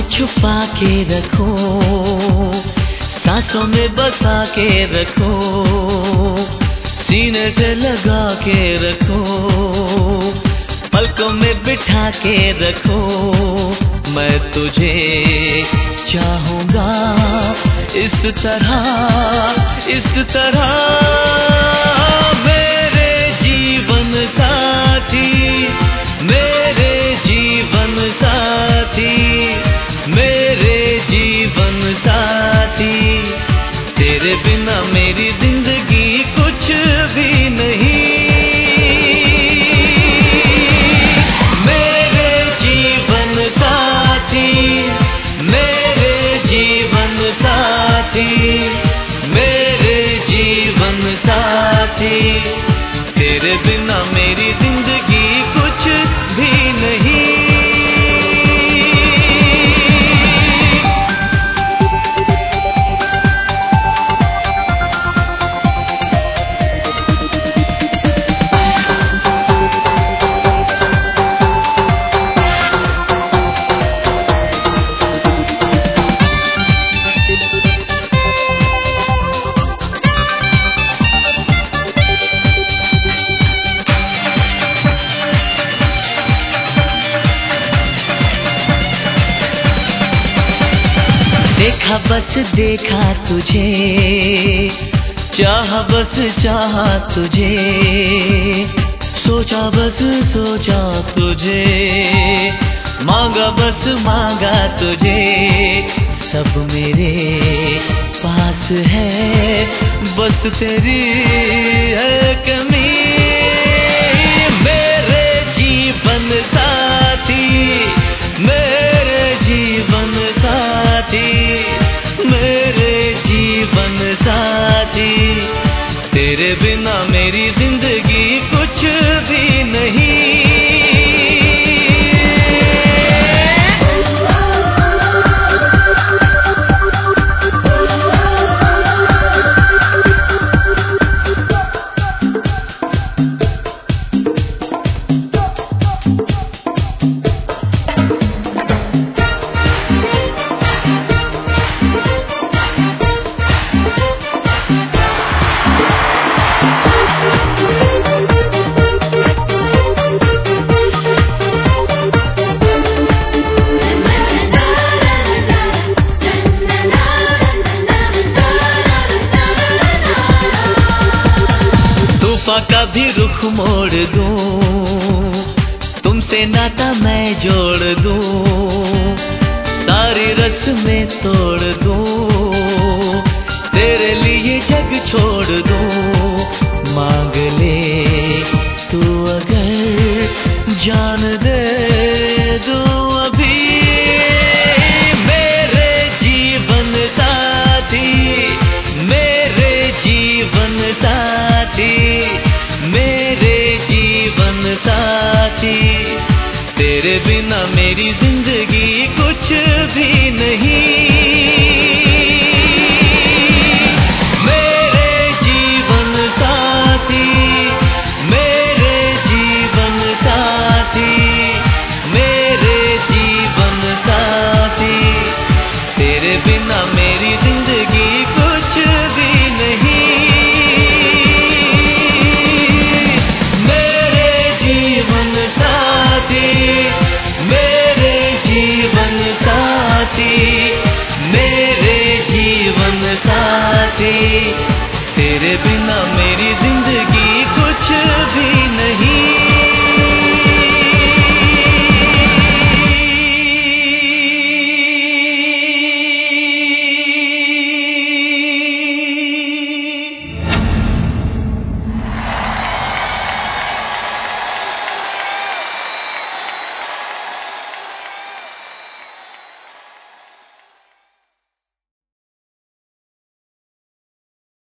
छुपा के रखो, सांसों में बसा के रखो, सीने से लगा के रखो, पलकों में बिठा के रखो। मैं तुझे चाहूंगा इस तरह मेरे जीवन साथी, मेरे जीवन साथी, मेरे जीवन साथी। तेरे बिना मेरी जिंदगी कुछ भी नहीं। मेरे जीवन साथी, मेरे जीवन साथी, मेरे जीवन साथी। तेरे बिना मेरी जिंदगी कुछ भी नहीं। देखा बस देखा तुझे, चाहा बस चाहा तुझे, सोचा बस सोचा तुझे, मांगा बस मांगा तुझे। सब मेरे पास है, बस तेरी है कमी। मेरे जीवन साथी, मेरे जीवन साथी, मेरे जीवन साथी। तेरे बिना मेरी जिंदगी कुछ भी नहीं। का भी रुख मोड़ दूं, तुमसे नाता मैं जोड़ दूं, सारी रस्में तोड़ दूं, तेरे लिए जग छोड़ दूं। मांग ले तू अगर जान दे दूं अभी। मेरे जीवन साथी, मेरे जीवन साथी, मेरे जीवन साथी। तेरे बिना मेरी जिंदगी कुछ भी नहीं। मेरे जीवन साथी, मेरे जीवन साथी, मेरे जीवन साथी। तेरे बिना मेरी जिंदगी कुछ भी नहीं। मेरे जीवन साथी, तेरे बिना मेरी जिंदगी कुछ भी